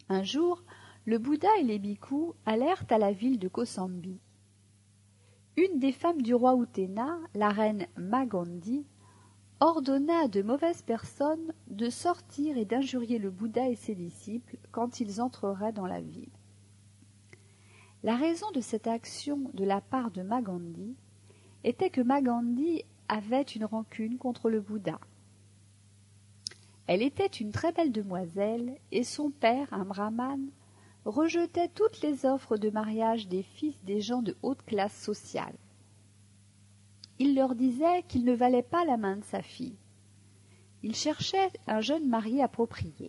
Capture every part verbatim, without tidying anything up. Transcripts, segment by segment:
Un jour, le Bouddha et les bhikkhus allèrent à la ville de Kosambi. Une des femmes du roi Utena, la reine Magondi, ordonna à de mauvaises personnes de sortir et d'injurier le Bouddha et ses disciples quand ils entreraient dans la ville. La raison de cette action de la part de Magondi était que Magondi avait une rancune contre le Bouddha. Elle était une très belle demoiselle et son père, un brahmane, rejetait toutes les offres de mariage des fils des gens de haute classe sociale. Il leur disait qu'il ne valait pas la main de sa fille. Il cherchait un jeune mari approprié.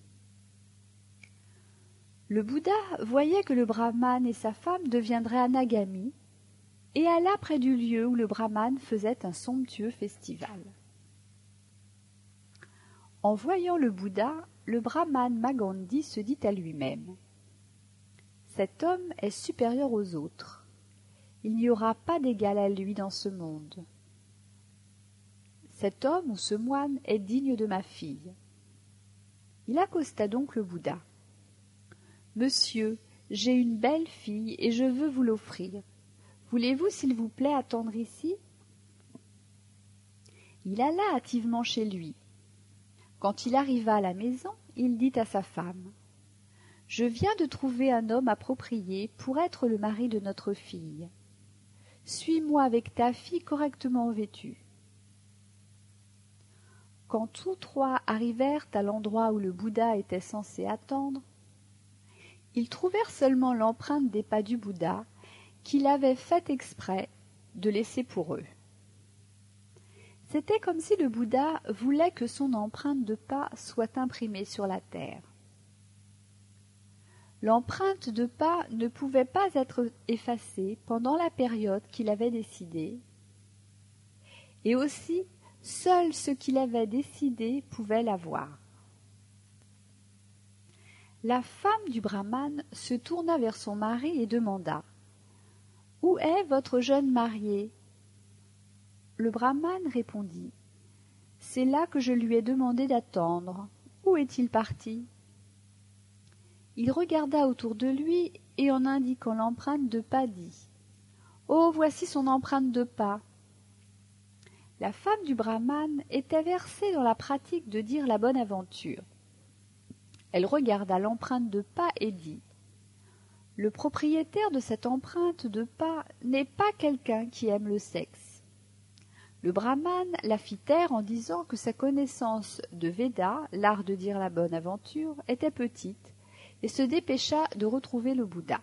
Le Bouddha voyait que le brahmane et sa femme deviendraient anagamis et alla près du lieu où le brahmane faisait un somptueux festival. En voyant le Bouddha, le brahmane Magondi se dit à lui-même « Cet homme est supérieur aux autres. Il n'y aura pas d'égal à lui dans ce monde. Cet homme ou ce moine est digne de ma fille. » Il accosta donc le Bouddha. « Monsieur, j'ai une belle fille et je veux vous l'offrir. Voulez-vous, s'il vous plaît, attendre ici ?» Il alla hâtivement chez lui. Quand il arriva à la maison, il dit à sa femme « Je viens de trouver un homme approprié pour être le mari de notre fille. Suis-moi avec ta fille correctement vêtue. » Quand tous trois arrivèrent à l'endroit où le Bouddha était censé attendre, ils trouvèrent seulement l'empreinte des pas du Bouddha qu'il avait fait exprès de laisser pour eux. C'était comme si le Bouddha voulait que son empreinte de pas soit imprimée sur la terre. L'empreinte de pas ne pouvait pas être effacée pendant la période qu'il avait décidée, et aussi seul ce qu'il avait décidé pouvait la voir. La femme du brahmane se tourna vers son mari et demanda « Où est votre jeune marié ?» Le brahmane répondit « C'est là que je lui ai demandé d'attendre. Où est-il parti ?» Il regarda autour de lui et en indiquant l'empreinte de pas dit « Oh, voici son empreinte de pas !» La femme du brahmane était versée dans la pratique de dire la bonne aventure. Elle regarda l'empreinte de pas et dit « Le propriétaire de cette empreinte de pas n'est pas quelqu'un qui aime le sexe. » Le brahmane la fit taire en disant que sa connaissance de Veda, l'art de dire la bonne aventure, était petite, et se dépêcha de retrouver le Bouddha.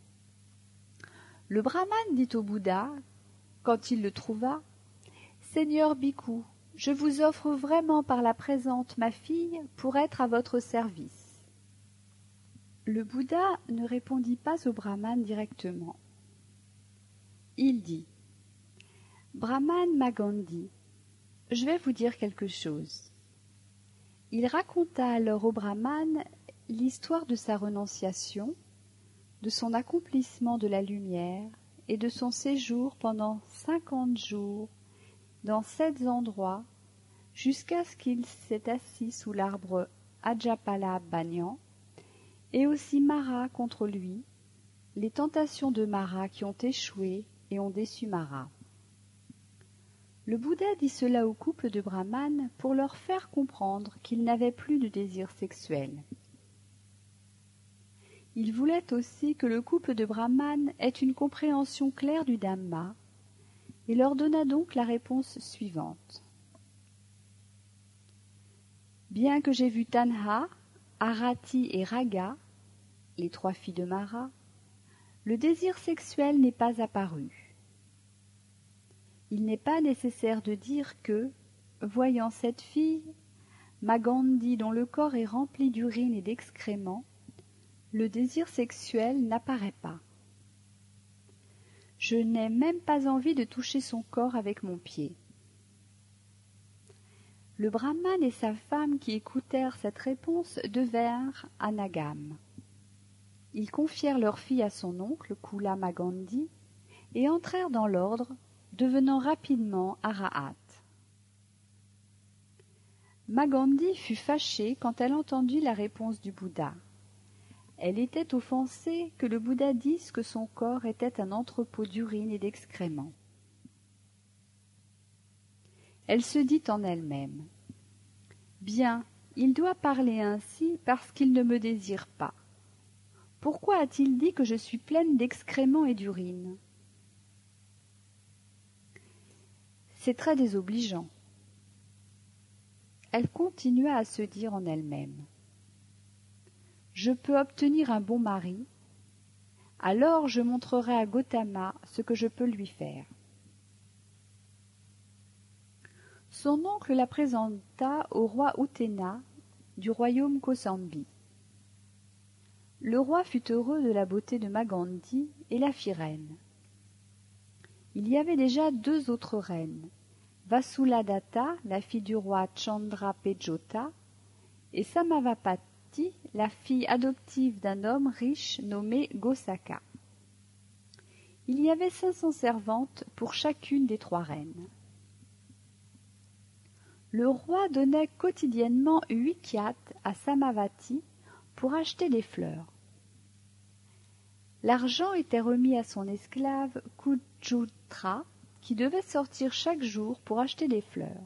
Le brahmane dit au Bouddha, quand il le trouva, « Seigneur Bhikkhu, je vous offre vraiment par la présente ma fille pour être à votre service. » Le Bouddha ne répondit pas au brahmane directement. Il dit « Brahmane Magondi, je vais vous dire quelque chose. » Il raconta alors au brahmane l'histoire de sa renonciation, de son accomplissement de la lumière et de son séjour pendant cinquante jours dans sept endroits jusqu'à ce qu'il s'est assis sous l'arbre Ajapala Banyan, et aussi Mara contre lui, les tentations de Mara qui ont échoué et ont déçu Mara. Le Bouddha dit cela au couple de brahmanes pour leur faire comprendre qu'il n'avait plus de désir sexuel. Il voulait aussi que le couple de brahmanes ait une compréhension claire du Dhamma, et leur donna donc la réponse suivante. Bien que j'ai vu Tanha, Arati et Raga, les trois filles de Mara, le désir sexuel n'est pas apparu. Il n'est pas nécessaire de dire que, voyant cette fille, Magondi dont le corps est rempli d'urine et d'excréments, le désir sexuel n'apparaît pas. Je n'ai même pas envie de toucher son corps avec mon pied. Le brahmane et sa femme qui écoutèrent cette réponse devinrent anagames. Ils confièrent leur fille à son oncle, Kula Magondi, et entrèrent dans l'ordre, devenant rapidement arahats. Magondi fut fâchée quand elle entendit la réponse du Bouddha. Elle était offensée que le Bouddha dise que son corps était un entrepôt d'urine et d'excréments. Elle se dit en elle-même : « Bien, il doit parler ainsi parce qu'il ne me désire pas. Pourquoi a-t-il dit que je suis pleine d'excréments et d'urine ? C'est très désobligeant. » Elle continua à se dire en elle-même : « Je peux obtenir un bon mari, alors je montrerai à Gautama ce que je peux lui faire. » Son oncle la présenta au roi Utena du royaume Kosambi. Le roi fut heureux de la beauté de Maganti et la fit reine. Il y avait déjà deux autres reines, Vasuladatta, la fille du roi Chandrapejota, et Samavapati, la fille adoptive d'un homme riche nommé Gosaka. Il y avait cinq cents servantes pour chacune des trois reines. Le roi donnait quotidiennement huit kyats à Samavati pour acheter des fleurs. L'argent était remis à son esclave Kujutra, qui devait sortir chaque jour pour acheter des fleurs.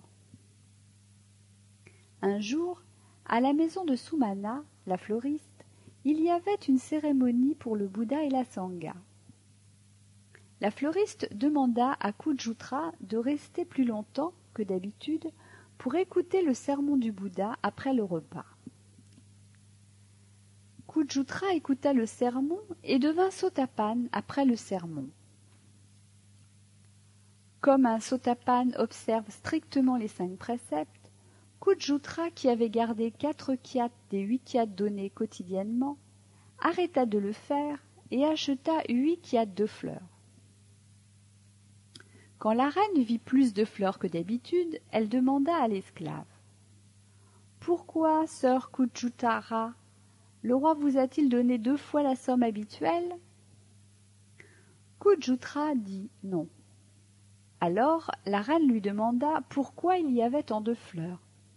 Un jour, à la maison de Sumana, la fleuriste, il y avait une cérémonie pour le Bouddha et la Sangha. La fleuriste demanda à Kujutra de rester plus longtemps que d'habitude pour écouter le sermon du Bouddha après le repas. Kujutra écouta le sermon et devint Sotapanne après le sermon. Comme un Sotapanne observe strictement les cinq préceptes, Kujutra, qui avait gardé quatre kyats des huit kyats donnés quotidiennement, arrêta de le faire et acheta huit kyats de fleurs. Quand la reine vit plus de fleurs que d'habitude, elle demanda à l'esclave : « Pourquoi, sœur Kujutara, le roi vous a-t-il donné deux fois la somme habituelle ?» Kujutra dit non. Alors la reine lui demanda pourquoi il y avait tant de fleurs.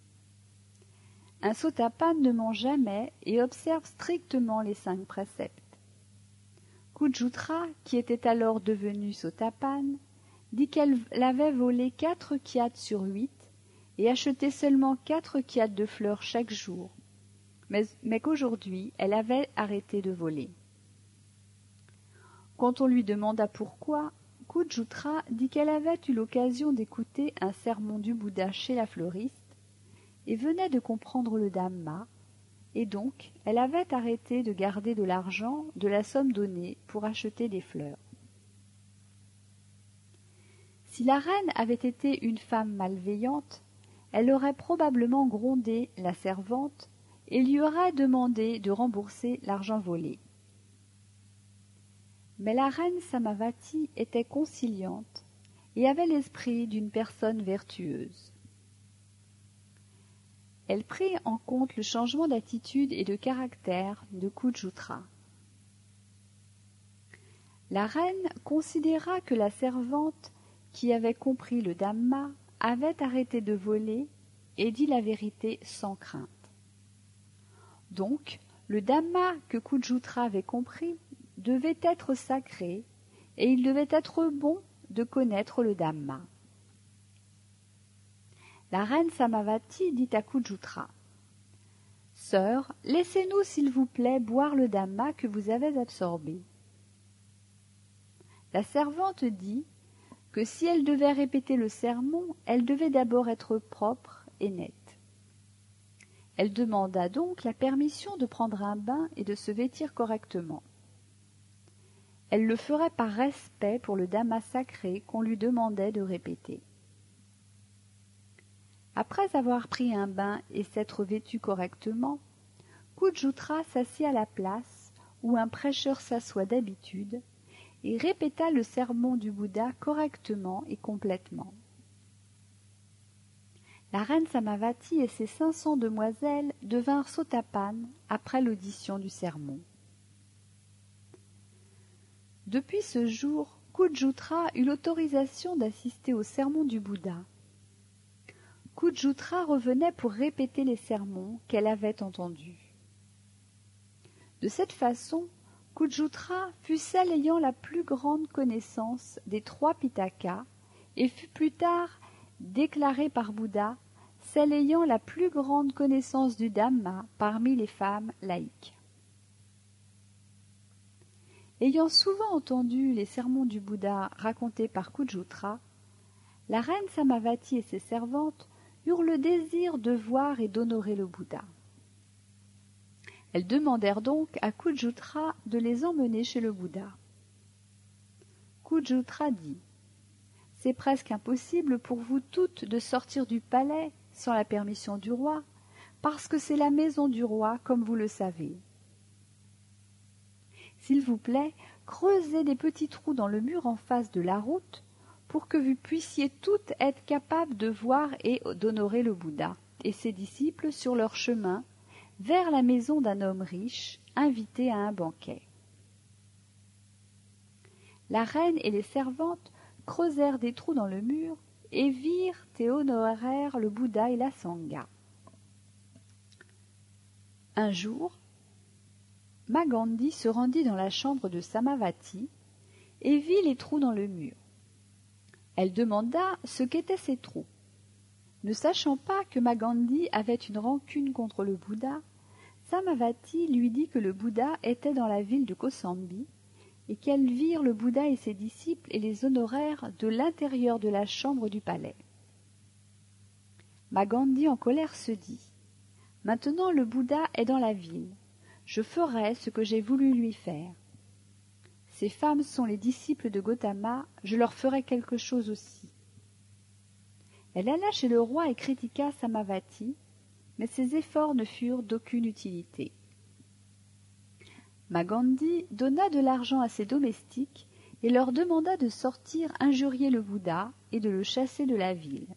Un Sotapanne ne ment jamais et observe strictement les cinq préceptes. Kujutra, qui était alors devenu Sotapanne, dit qu'elle avait volé quatre kyats sur huit et acheté seulement quatre kyats de fleurs chaque jour, mais, mais qu'aujourd'hui elle avait arrêté de voler. Quand on lui demanda pourquoi, Kujutra dit qu'elle avait eu l'occasion d'écouter un sermon du Bouddha chez la fleuriste et venait de comprendre le Dhamma, et donc elle avait arrêté de garder de l'argent de la somme donnée pour acheter des fleurs. Si la reine avait été une femme malveillante, elle aurait probablement grondé la servante et lui aurait demandé de rembourser l'argent volé. Mais la reine Samavati était conciliante et avait l'esprit d'une personne vertueuse. Elle prit en compte le changement d'attitude et de caractère de Kujutra. La reine considéra que la servante qui avait compris le Dhamma avait arrêté de voler et dit la vérité sans crainte. Donc, le Dhamma que Kujutra avait compris devait être sacré et il devait être bon de connaître le Dhamma. La reine Samavati dit à Kujutra : « Sœur, laissez-nous s'il vous plaît boire le Dhamma que vous avez absorbé. » La servante dit que si elle devait répéter le sermon, elle devait d'abord être propre et nette. Elle demanda donc la permission de prendre un bain et de se vêtir correctement. Elle le ferait par respect pour le Dhamma sacré qu'on lui demandait de répéter. Après avoir pris un bain et s'être vêtue correctement, Kujutra s'assit à la place où un prêcheur s'assoit d'habitude et répéta le sermon du Bouddha correctement et complètement. La reine Samavati et ses cinq cents demoiselles devinrent Sotapannes après l'audition du sermon. Depuis ce jour, Kujutra eut l'autorisation d'assister au sermon du Bouddha. Kujutra revenait pour répéter les sermons qu'elle avait entendus. De cette façon, Khujutra fut celle ayant la plus grande connaissance des trois Pitakas et fut plus tard déclarée par Bouddha celle ayant la plus grande connaissance du Dhamma parmi les femmes laïques. Ayant souvent entendu les sermons du Bouddha racontés par Khujutra, la reine Samavati et ses servantes eurent le désir de voir et d'honorer le Bouddha. Elles demandèrent donc à Khujutra de les emmener chez le Bouddha. Khujutra dit « C'est presque impossible pour vous toutes de sortir du palais sans la permission du roi, parce que c'est la maison du roi, comme vous le savez. S'il vous plaît, creusez des petits trous dans le mur en face de la route pour que vous puissiez toutes être capables de voir et d'honorer le Bouddha et ses disciples sur leur chemin vers la maison d'un homme riche, invité à un banquet. » La reine et les servantes creusèrent des trous dans le mur et virent et honorèrent le Bouddha et la Sangha. Un jour, Magandhi se rendit dans la chambre de Samavati et vit les trous dans le mur. Elle demanda ce qu'étaient ces trous. Ne sachant pas que Magandhi avait une rancune contre le Bouddha, Samavati lui dit que le Bouddha était dans la ville de Kosambi et qu'elles virent le Bouddha et ses disciples et les honorèrent de l'intérieur de la chambre du palais. Magandhi en colère se dit « Maintenant le Bouddha est dans la ville, je ferai ce que j'ai voulu lui faire. Ces femmes sont les disciples de Gautama, je leur ferai quelque chose aussi. » Elle alla chez le roi et critiqua Samavati, mais ses efforts ne furent d'aucune utilité. Magandhi donna de l'argent à ses domestiques et leur demanda de sortir injurier le Bouddha et de le chasser de la ville.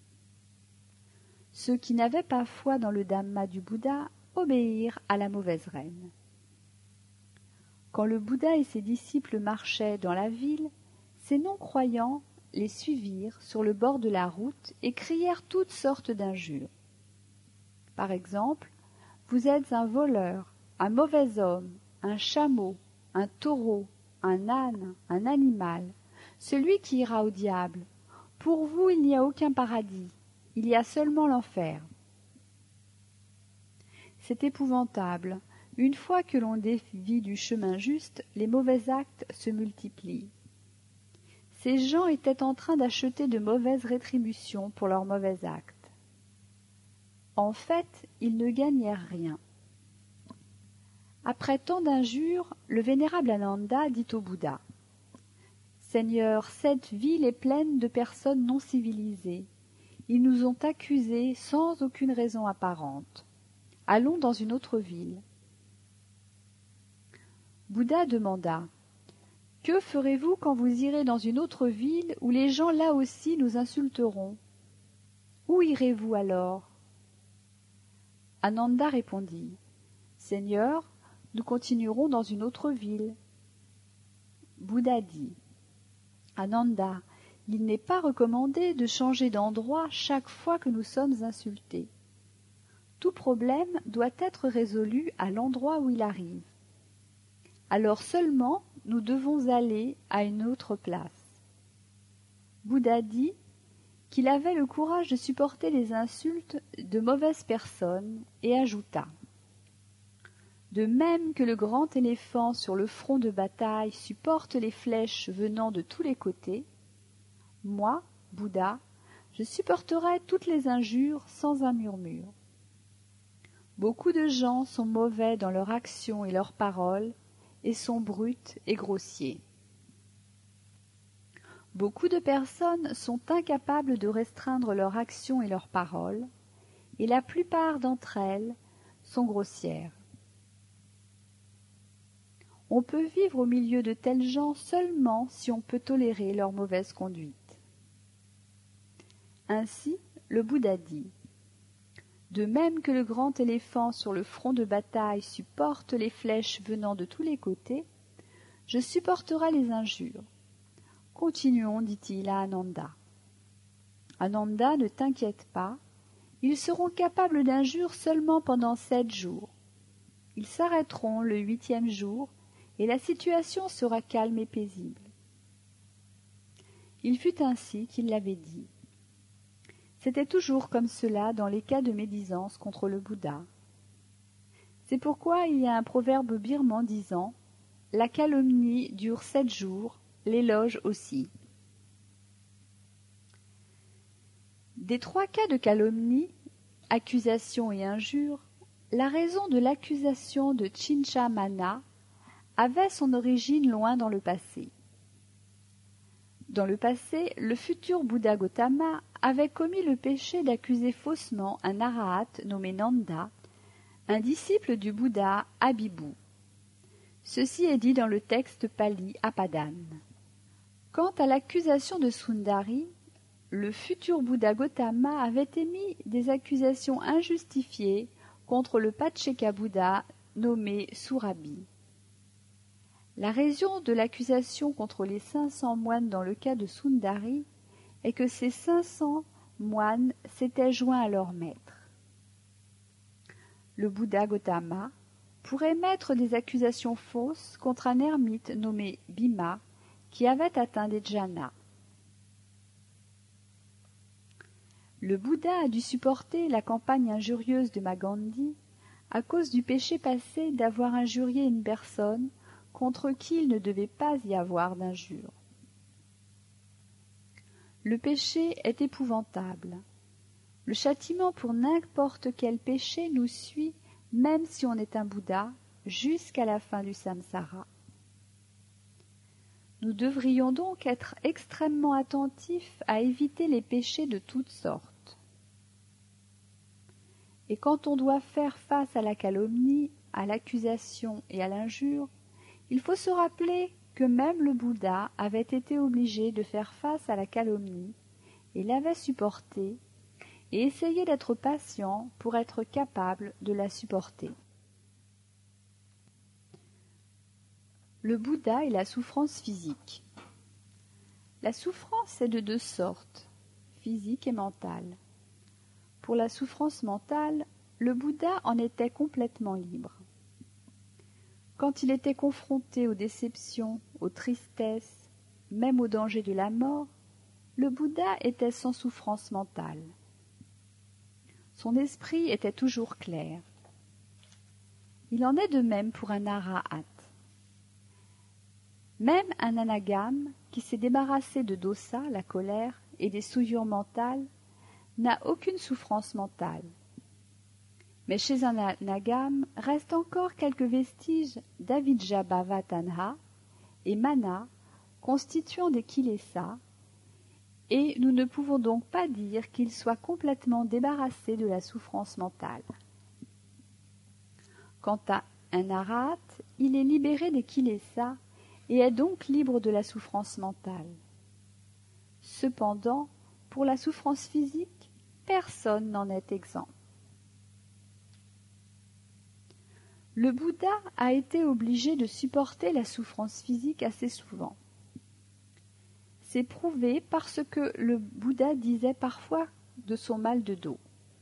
Ceux qui n'avaient pas foi dans le Dhamma du Bouddha obéirent à la mauvaise reine. Quand le Bouddha et ses disciples marchaient dans la ville, ces non-croyants les suivirent sur le bord de la route et crièrent toutes sortes d'injures. Par exemple, « Vous êtes un voleur, un mauvais homme, un chameau, un taureau, un âne, un animal, celui qui ira au diable. Pour vous, il n'y a aucun paradis, il y a seulement l'enfer. » C'est épouvantable. Une fois que l'on dévie du chemin juste, les mauvais actes se multiplient. Ces gens étaient en train d'acheter de mauvaises rétributions pour leurs mauvais actes. En fait, ils ne gagnèrent rien. Après tant d'injures, le vénérable Ananda dit au Bouddha « Seigneur, cette ville est pleine de personnes non civilisées. Ils nous ont accusés sans aucune raison apparente. Allons dans une autre ville. » Bouddha demanda « Que ferez-vous quand vous irez dans une autre ville où les gens là aussi nous insulteront? Où irez-vous alors ?» Ananda répondit « Seigneur, nous continuerons dans une autre ville. » Bouddha dit « Ananda, il n'est pas recommandé de changer d'endroit chaque fois que nous sommes insultés. Tout problème doit être résolu à l'endroit où il arrive. Alors seulement nous devons aller à une autre place. » Bouddha dit qu'il avait le courage de supporter les insultes de mauvaises personnes et ajouta « De même que le grand éléphant sur le front de bataille supporte les flèches venant de tous les côtés, moi, Bouddha, je supporterai toutes les injures sans un murmure. Beaucoup de gens sont mauvais dans leurs actions et leurs paroles et sont bruts et grossiers. Beaucoup de personnes sont incapables de restreindre leurs actions et leurs paroles, et la plupart d'entre elles sont grossières. On peut vivre au milieu de tels gens seulement si on peut tolérer leur mauvaise conduite. Ainsi, le Bouddha dit « De même que le grand éléphant sur le front de bataille supporte les flèches venant de tous les côtés, je supporterai les injures. Continuons, dit-il à Ananda. Ananda, ne t'inquiète pas, ils seront capables d'injures seulement pendant sept jours. Ils s'arrêteront le huitième jour, et la situation sera calme et paisible. Il fut ainsi qu'il l'avait dit. C'était toujours comme cela dans les cas de médisance contre le Bouddha. C'est pourquoi il y a un proverbe birman disant « La calomnie dure sept jours, l'éloge aussi ». Des trois cas de calomnie, accusation et injure, la raison de l'accusation de Chinchamana avait son origine loin dans le passé. Dans le passé, le futur Bouddha Gautama avait commis le péché d'accuser faussement un arahat nommé Nanda, un disciple du Bouddha Abhibu. Ceci est dit dans le texte pali Apadana. Quant à l'accusation de Sundari, le futur Bouddha Gautama avait émis des accusations injustifiées contre le Pacceka Bouddha nommé Surabi. La raison de l'accusation contre les cinq cents moines dans le cas de Sundari est que ces cinq cents moines s'étaient joints à leur maître. Le Bouddha Gautama pourrait mettre des accusations fausses contre un ermite nommé Bhima qui avait atteint des jhanas. Le Bouddha a dû supporter la campagne injurieuse de Magandhi à cause du péché passé d'avoir injurié une personne contre qui il ne devait pas y avoir d'injure. Le péché est épouvantable. Le châtiment pour n'importe quel péché nous suit, même si on est un Bouddha, jusqu'à la fin du samsara. Nous devrions donc être extrêmement attentifs à éviter les péchés de toutes sortes. Et quand on doit faire face à la calomnie, à l'accusation et à l'injure, il faut se rappeler que même le Bouddha avait été obligé de faire face à la calomnie et l'avait supportée, et essayer d'être patient pour être capable de la supporter. Le Bouddha et la souffrance physique. La souffrance est de deux sortes, physique et mentale. Pour la souffrance mentale, le Bouddha en était complètement libre. Quand il était confronté aux déceptions, aux tristesses, même au danger de la mort, le Bouddha était sans souffrance mentale. Son esprit était toujours clair. Il en est de même pour un arahat. Même un anagame qui s'est débarrassé de dosa, la colère, et des souillures mentales, n'a aucune souffrance mentale. Mais chez un anagame restent encore quelques vestiges d'avijja bhava tanha et mana constituant des kilesa, et nous ne pouvons donc pas dire qu'il soit complètement débarrassé de la souffrance mentale. Quant à un arahat, il est libéré des kilesa et est donc libre de la souffrance mentale. Cependant, pour la souffrance physique, personne n'en est exempt. Le Bouddha a été obligé de supporter la souffrance physique assez souvent. C'est prouvé parce que le Bouddha disait parfois de son mal de dos.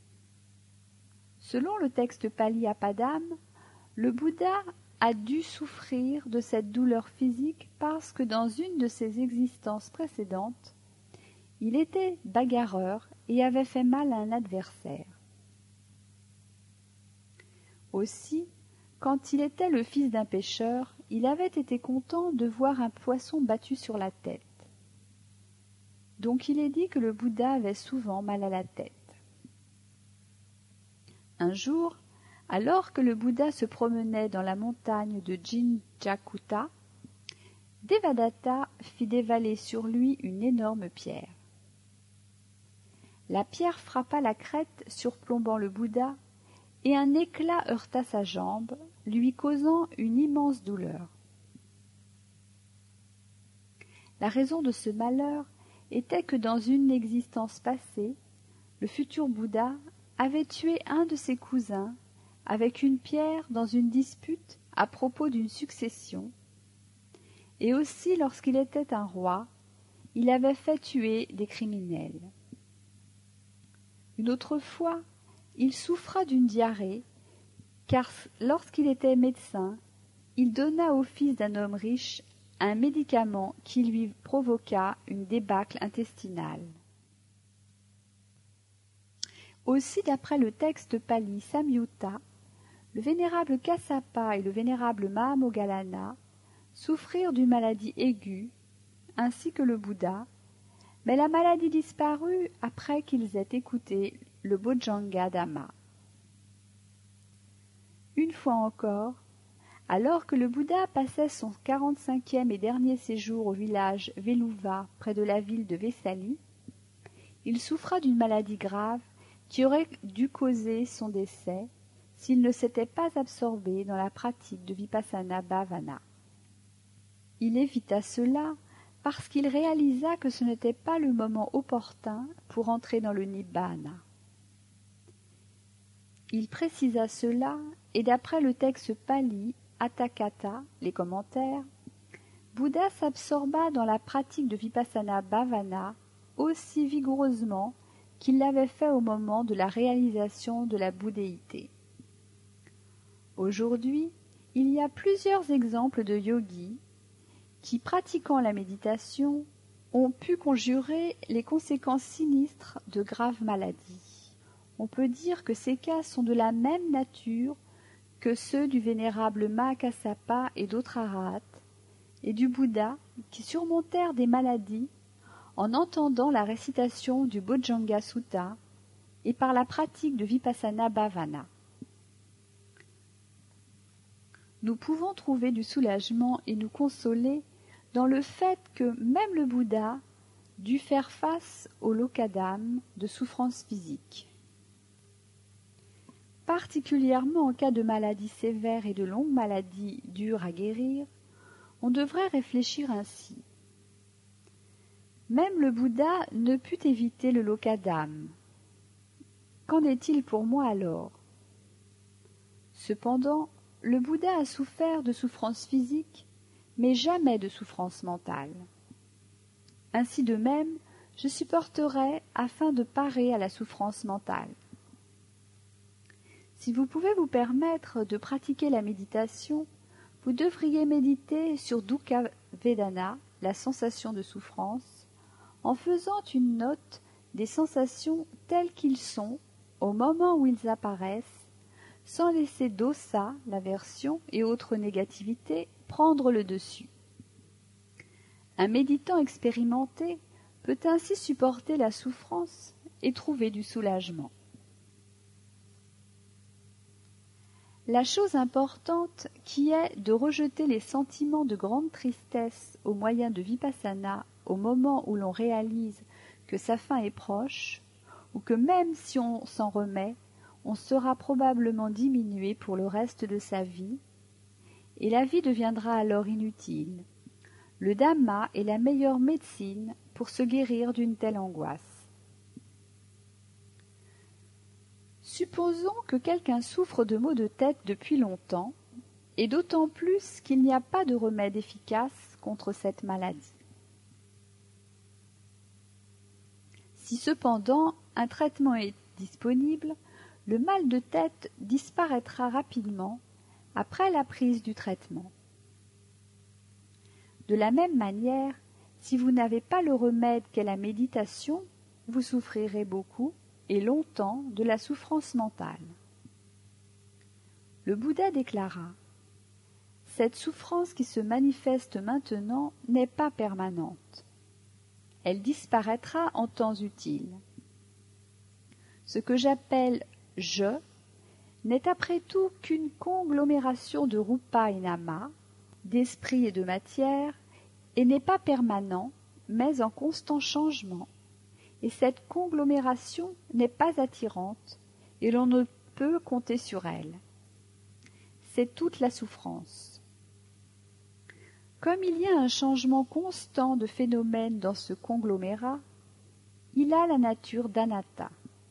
Selon le texte pali Apadam, le Bouddha a dû souffrir de cette douleur physique parce que dans une de ses existences précédentes, il était bagarreur et avait fait mal à un adversaire. Aussi, quand il était le fils d'un pêcheur, il avait été content de voir un poisson battu sur la tête. Donc il est dit que le Bouddha avait souvent mal à la tête. Un jour, alors que le Bouddha se promenait dans la montagne de Jinjakuta, Devadatta fit dévaler sur lui une énorme pierre. La pierre frappa la crête surplombant le Bouddha et un éclat heurta sa jambe, lui causant une immense douleur. La raison de ce malheur était que dans une existence passée, le futur Bouddha avait tué un de ses cousins avec une pierre dans une dispute à propos d'une succession, et aussi lorsqu'il était un roi, il avait fait tuer des criminels. Une autre fois, il souffra d'une diarrhée, car lorsqu'il était médecin, il donna au fils d'un homme riche un médicament qui lui provoqua une débâcle intestinale. Aussi, d'après le texte pali Samyutta, le vénérable Kassapa et le vénérable Mahamoggallana souffrirent d'une maladie aiguë, ainsi que le Bouddha, mais la maladie disparut après qu'ils aient écouté le Bojjhanga Dhamma. Une fois encore, alors que le Bouddha passait son quarante-cinquième et dernier séjour au village Veluva, près de la ville de Vesali, il souffra d'une maladie grave qui aurait dû causer son décès s'il ne s'était pas absorbé dans la pratique de Vipassana Bhavana. Il évita cela parce qu'il réalisa que ce n'était pas le moment opportun pour entrer dans le Nibbana. Il précisa cela, et d'après le texte pali Atthakatha, les commentaires, Bouddha s'absorba dans la pratique de Vipassana Bhavana aussi vigoureusement qu'il l'avait fait au moment de la réalisation de la bouddhéité. Aujourd'hui, il y a plusieurs exemples de yogis qui, pratiquant la méditation, ont pu conjurer les conséquences sinistres de graves maladies. On peut dire que ces cas sont de la même nature que ceux du vénérable Mahakassapa et d'autres arhats, et du Bouddha qui surmontèrent des maladies en entendant la récitation du Bojjhanga Sutta et par la pratique de Vipassana Bhavana. Nous pouvons trouver du soulagement et nous consoler dans le fait que même le Bouddha dut faire face au lokadam de souffrances physiques. Particulièrement en cas de maladies sévères et de longues maladies dures à guérir, on devrait réfléchir ainsi. Même le Bouddha ne put éviter le lokadam. Qu'en est-il pour moi alors? Cependant, le Bouddha a souffert de souffrances physiques, mais jamais de souffrances mentales. Ainsi de même, je supporterai afin de parer à la souffrance mentale. Si vous pouvez vous permettre de pratiquer la méditation, vous devriez méditer sur Dukkha Vedana, la sensation de souffrance, en faisant une note des sensations telles qu'ils sont au moment où ils apparaissent, sans laisser dosa, l'aversion et autres négativités prendre le dessus. Un méditant expérimenté peut ainsi supporter la souffrance et trouver du soulagement. La chose importante qui est de rejeter les sentiments de grande tristesse au moyen de Vipassana au moment où l'on réalise que sa fin est proche, ou que même si on s'en remet, on sera probablement diminué pour le reste de sa vie, et la vie deviendra alors inutile. Le Dhamma est la meilleure médecine pour se guérir d'une telle angoisse. Supposons que quelqu'un souffre de maux de tête depuis longtemps, et d'autant plus qu'il n'y a pas de remède efficace contre cette maladie. Si cependant un traitement est disponible, le mal de tête disparaîtra rapidement après la prise du traitement. De la même manière, si vous n'avez pas le remède qu'est la méditation, vous souffrirez beaucoup et longtemps de la souffrance mentale. Le Bouddha déclara : « Cette souffrance qui se manifeste maintenant n'est pas permanente. Elle disparaîtra en temps utile. Ce que j'appelle « je » n'est après tout qu'une conglomération de rupa et nama, d'esprit et de matière, et n'est pas permanent, mais en constant changement. Et cette conglomération n'est pas attirante, et l'on ne peut compter sur elle. C'est toute la souffrance. Comme il y a un changement constant de phénomènes dans ce conglomérat, il a la nature d'anatta.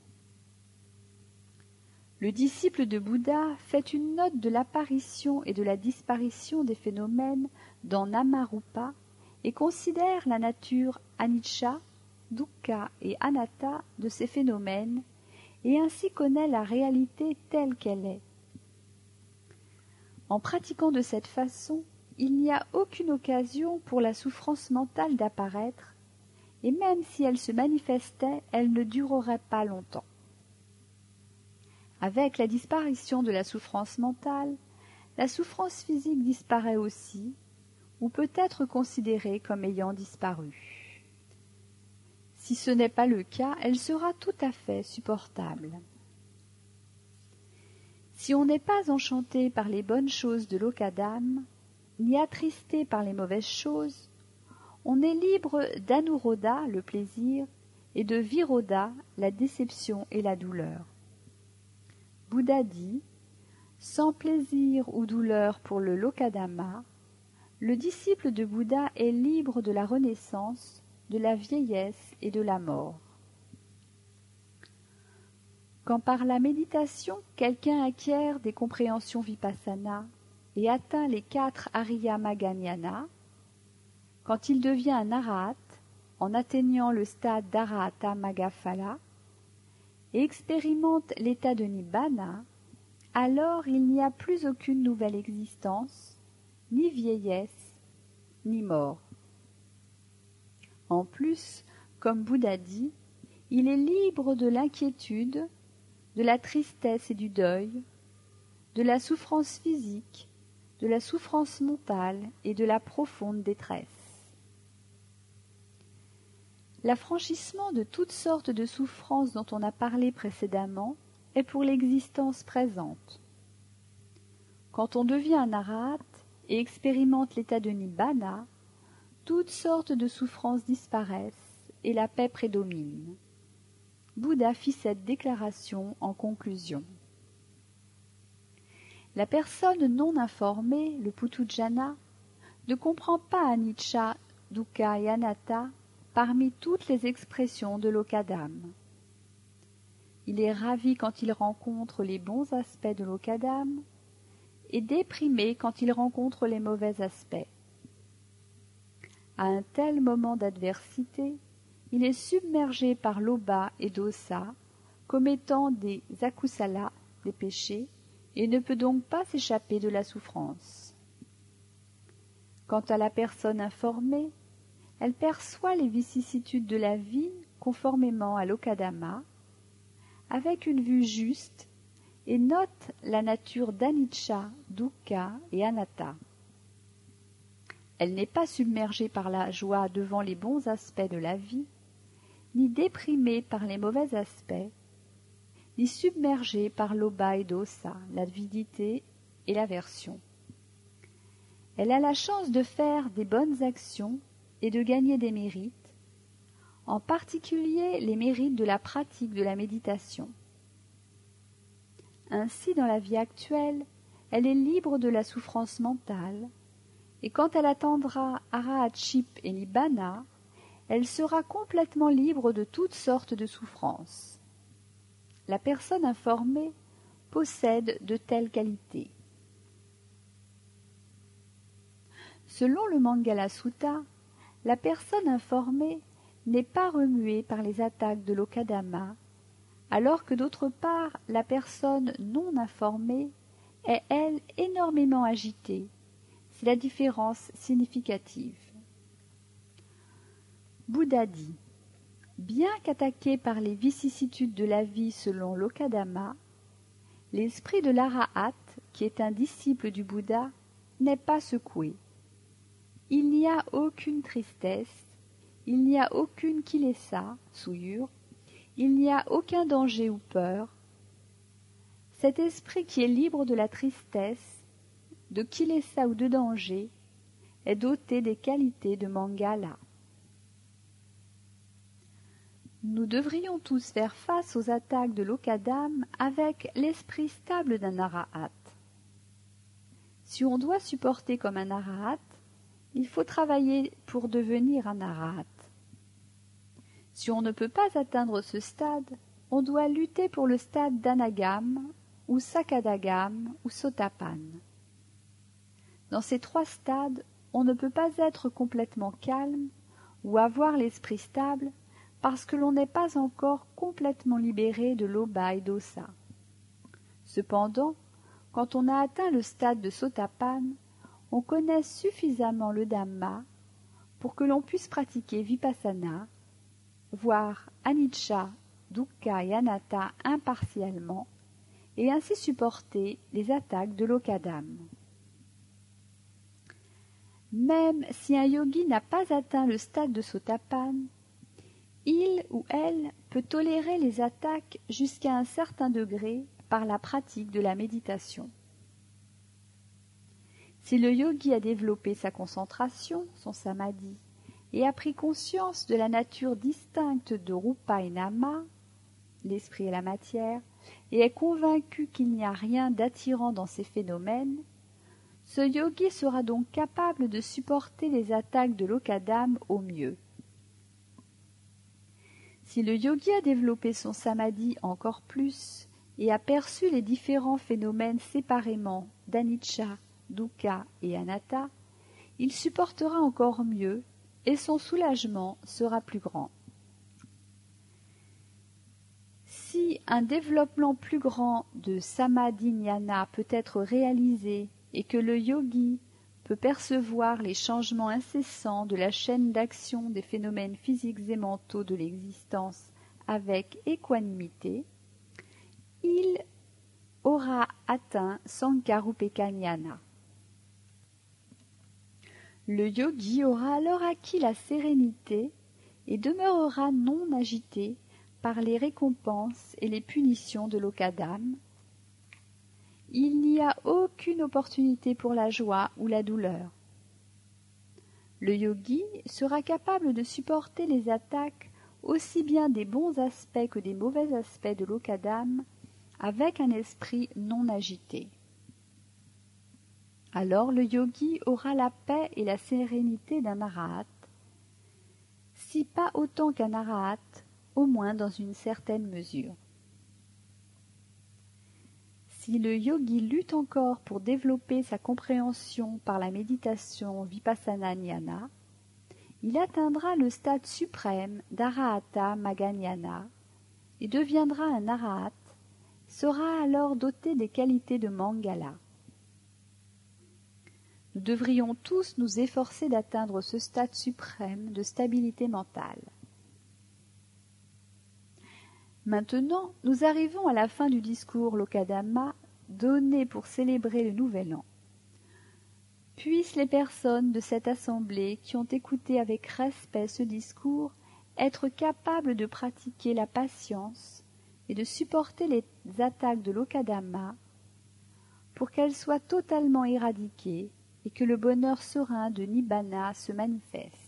Le disciple de Bouddha fait une note de l'apparition et de la disparition des phénomènes dans Namarupa et considère la nature anicca, dukkha et anatta de ces phénomènes, et ainsi connaît la réalité telle qu'elle est. En pratiquant de cette façon, il n'y a aucune occasion pour la souffrance mentale d'apparaître, et même si elle se manifestait, elle ne durerait pas longtemps. Avec la disparition de la souffrance mentale, la souffrance physique disparaît aussi, ou peut être considérée comme ayant disparu. Si ce n'est pas le cas, elle sera tout à fait supportable. Si on n'est pas enchanté par les bonnes choses de l'Okadam, ni attristé par les mauvaises choses, on est libre d'anuroda, le plaisir, et de viroda, la déception et la douleur. Bouddha dit, sans plaisir ou douleur pour le Lokadama, le disciple de Bouddha est libre de la renaissance, de la vieillesse et de la mort. Quand par la méditation quelqu'un acquiert des compréhensions vipassana et atteint les quatre Ariya Magga Jnana, quand il devient un arahat, en atteignant le stade d'Arahata Magga Phala, et expérimente l'état de Nibbana, alors il n'y a plus aucune nouvelle existence, ni vieillesse, ni mort. En plus, comme Bouddha dit, il est libre de l'inquiétude, de la tristesse et du deuil, de la souffrance physique, de la souffrance mentale et de la profonde détresse. L'affranchissement de toutes sortes de souffrances dont on a parlé précédemment est pour l'existence présente. Quand on devient un arahat et expérimente l'état de Nibbana, toutes sortes de souffrances disparaissent et la paix prédomine. Bouddha fit cette déclaration en conclusion. La personne non informée, le Puthujjana, ne comprend pas anicca, dukkha et anatta parmi toutes les expressions de l'Okadam. Il est ravi quand il rencontre les bons aspects de l'Okadam et déprimé quand il rencontre les mauvais aspects. À un tel moment d'adversité, il est submergé par l'oba et dosa, commettant des akusala, des péchés, et ne peut donc pas s'échapper de la souffrance. Quant à la personne informée, elle perçoit les vicissitudes de la vie conformément à l'Okadama, avec une vue juste, et note la nature d'anicca, dukkha et anatta. Elle n'est pas submergée par la joie devant les bons aspects de la vie, ni déprimée par les mauvais aspects, ni submergée par l'oba et dosa, l'avidité et l'aversion. Elle a la chance de faire des bonnes actions et de gagner des mérites, en particulier les mérites de la pratique de la méditation. Ainsi, dans la vie actuelle, elle est libre de la souffrance mentale, et quand elle atteindra Arahatship et Nibbana, elle sera complètement libre de toutes sortes de souffrances. La personne informée possède de telles qualités. Selon le Mangala Sutta, la personne informée n'est pas remuée par les attaques de l'Okadama, alors que d'autre part la personne non informée est, elle, énormément agitée. C'est la différence significative. Bouddha dit, bien qu'attaqué par les vicissitudes de la vie selon l'Okadama, l'esprit de l'Arahat, qui est un disciple du Bouddha, n'est pas secoué. Il n'y a aucune tristesse, il n'y a aucune kilesa, souillure, il n'y a aucun danger ou peur. Cet esprit qui est libre de la tristesse, de kilesa ou de danger, est doté des qualités de Mangala. Nous devrions tous faire face aux attaques de l'Okadam avec l'esprit stable d'un arahat. Si on doit supporter comme un arahat, il faut travailler pour devenir un arahat. Si on ne peut pas atteindre ce stade, on doit lutter pour le stade d'anagam, ou sakadagam, ou sotapan. Dans ces trois stades, on ne peut pas être complètement calme ou avoir l'esprit stable parce que l'on n'est pas encore complètement libéré de l'oba et dosa. Cependant, quand on a atteint le stade de Sotapanne, on connaît suffisamment le Dhamma pour que l'on puisse pratiquer Vipassana, voir Anicca, Dukkha et Anatta impartialement, et ainsi supporter les attaques de l'Okadam. Même si un yogi n'a pas atteint le stade de Sotapanne, il ou elle peut tolérer les attaques jusqu'à un certain degré par la pratique de la méditation. Si le yogi a développé sa concentration, son samadhi, et a pris conscience de la nature distincte de Rupa et Nama, l'esprit et la matière, et est convaincu qu'il n'y a rien d'attirant dans ces phénomènes, ce yogi sera donc capable de supporter les attaques de l'Okadam au mieux. Si le yogi a développé son samadhi encore plus et a perçu les différents phénomènes séparément d'Anicca, Dukkha et Anatta, il supportera encore mieux et son soulagement sera plus grand. Si un développement plus grand de samadhi-jnana peut être réalisé et que le yogi peut percevoir les changements incessants de la chaîne d'action des phénomènes physiques et mentaux de l'existence avec équanimité, il aura atteint Sankarupeka Jnana. Le yogi aura alors acquis la sérénité et demeurera non agité par les récompenses et les punitions de l'Okadam. Il n'y a aucune opportunité pour la joie ou la douleur. Le yogi sera capable de supporter les attaques aussi bien des bons aspects que des mauvais aspects de l'Okadam avec un esprit non agité. Alors le yogi aura la paix et la sérénité d'un arahat, si pas autant qu'un arahat, au moins dans une certaine mesure. Si le yogi lutte encore pour développer sa compréhension par la méditation Vipassana Jnana, il atteindra le stade suprême d'Arahata Magga-jnana et deviendra un arahat, sera alors doté des qualités de Mangala. Nous devrions tous nous efforcer d'atteindre ce stade suprême de stabilité mentale. Maintenant, nous arrivons à la fin du discours Lokadhamma donné pour célébrer le Nouvel An. Puissent les personnes de cette assemblée qui ont écouté avec respect ce discours être capables de pratiquer la patience et de supporter les attaques de l'Okadhamma pour qu'elles soient totalement éradiquées et que le bonheur serein de Nibbana se manifeste.